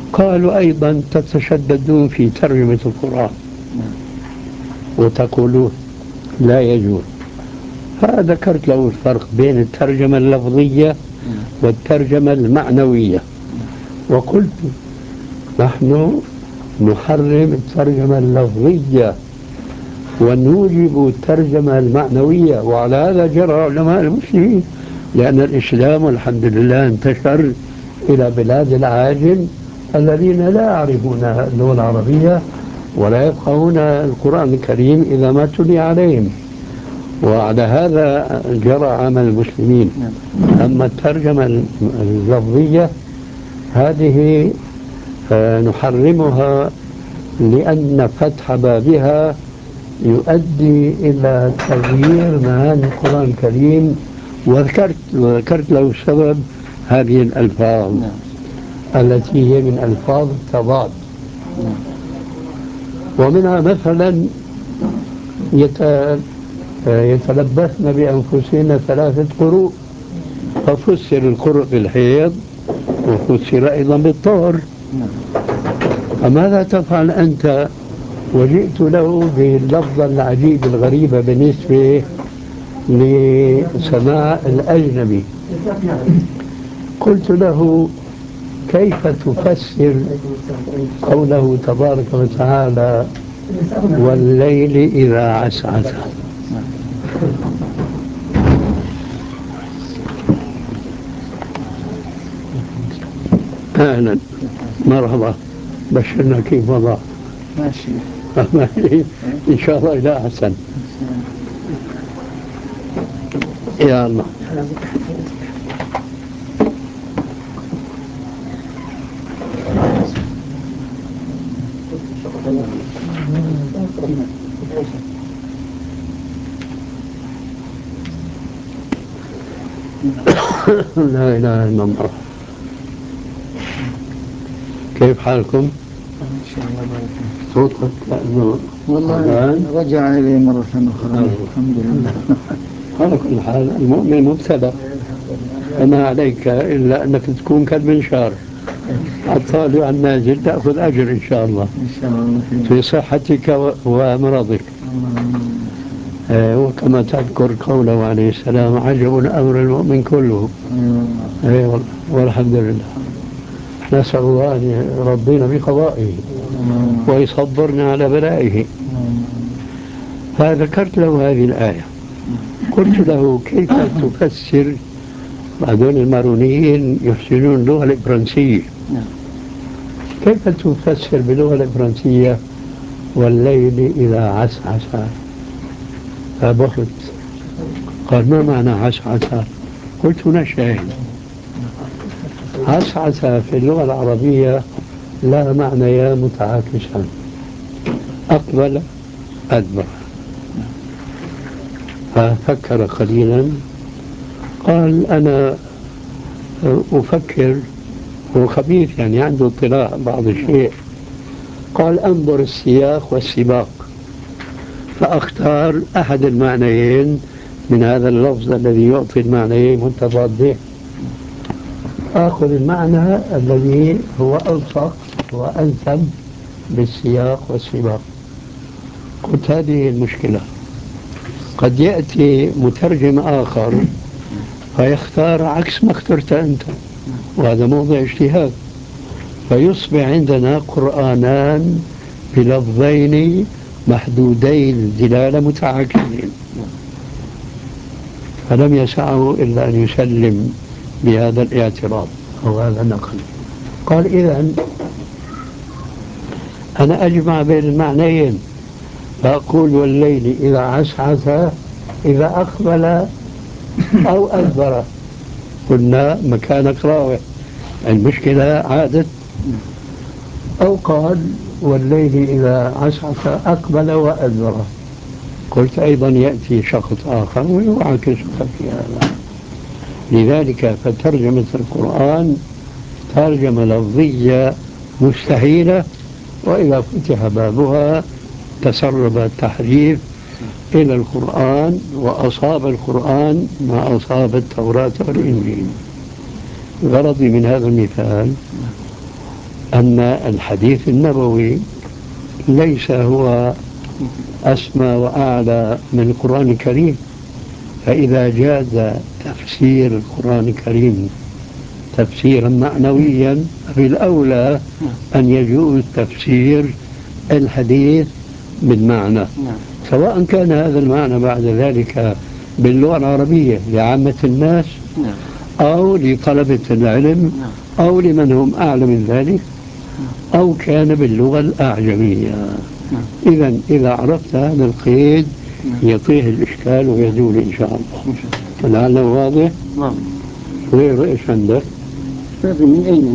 قالوا أيضا تتشددون في ترجمة القرآن وتقولون لا يجوز. فذكرت له الفرق بين الترجمة اللفظية والترجمة المعنوية، وقلت نحن نحرم الترجمة اللفظية ونوجب الترجمة المعنوية، وعلى هذا جرى علماء المسلمين، لأن الإسلام والحمد لله انتشر إلى بلاد العاجم الذين لا يعرفون اللغة العربية ولا يفقهون القرآن الكريم إذا ما تلي عليهم، وعلى هذا جرى عمل المسلمين. أما الترجمة اللفظية هذه نحرمها لأن فتح بابها يؤدي إلى تغيير معاني القرآن الكريم، وذكرت له سبب هذه الألفاظ التي هي من ألفاظ التضاد. ومنها مثلا يتلبسن بأنفسهن 3 قروء، ففسر القرء بالحيض وفسر أيضا بالطهر. فماذا تفعل أنت؟ وجئت له باللفظة العجيب الغريبة بالنسبة لسماع الأجنبي. قلت له كيف تفسر قوله تبارك وتعالى والليل إذا عسعس؟ أهلا مرحبا، بشرنا كيف وضع؟ ماشي ماشي إن شاء الله إلى أحسن. يا الله. لا إله إلا الله. كيف حالكم؟ إن شاء الله. صوتك كأنه والله رجع إلي مرة أخرى الحمد لله. على كل حال المؤمن مبتلى، فما عليك إلا أنك تكون كالمنشار الطالع على النازل، تأخذ أجر إن شاء الله إن شاء الله في صحتك ومرضك. وكما تذكر قوله عليه السلام عجب أمر المؤمن كله. والحمد لله، نسأل الله أن يرضينا بقضائه ويصبرنا على بلائه. فذكرت له هذه الآية، قلت له كيف تفسر؟ بعدين المارونيين يحسنون اللغة الإبرانسية، كيف تفسر باللغة الإبرانسية والليل إذا عسعس؟ فبخت، قال ما معنى عسعس؟ قلت نشاهد. عسعس في اللغة العربية لا معنى متعاكسان، أقبل أدبر. ففكر قليلا قال أنا أفكر، هو خبيث يعني عنده اطلاع بعض الشيء. قال أنظر السياق والسباق، فأختار أحد المعنيين من هذا اللفظ الذي يعطي المعنيين متضادين، آخذ المعنى الذي هو ألصق وأنسب بالسياق والسباق. قلت هذه المشكلة، قد يأتي مترجم آخر فيختار عكس ما اخترت أنت، وهذا موضع اجتهاد، فيصبح عندنا قرآنان بلفظين محدودين الدلالة متعاكسين. فلم يسعه إلا أن يسلم بهذا الاعتراض أو هذا النقل. قال إذن أنا أجمع بين المعنيين، فأقول والليل إذا عسعس إذا أقبل أو أدبر. قلنا مكانك راوح، المشكلة عادت. أو قال والليل إذا عسعس أقبل وأدبر. قلت أيضا يأتي شخص آخر ويعاكسك في هذا. لذلك فترجمة القرآن ترجمة لفظية مستحيلة، وإذا فتح بابها تسرب التحريف إلى القرآن وأصاب القرآن ما أصاب التوراة والإنجيل. غرضي من هذا المثال أن الحديث النبوي ليس هو أسمى وأعلى من القرآن الكريم، فإذا جاز تفسير القرآن الكريم تفسيرا معنويا فالأولى أن يجوز تفسير الحديث بالمعنى، سواء كان هذا المعنى بعد ذلك باللغة العربية لعامة الناس أو لطلبة العلم أو لمن هم أعلى من ذلك أو كان باللغة الأعجمية. إذا عرفت هذا القيد يطيح الإشكال ويزول إن شاء الله. فلعله واضح. غير إيش عندك؟ من أين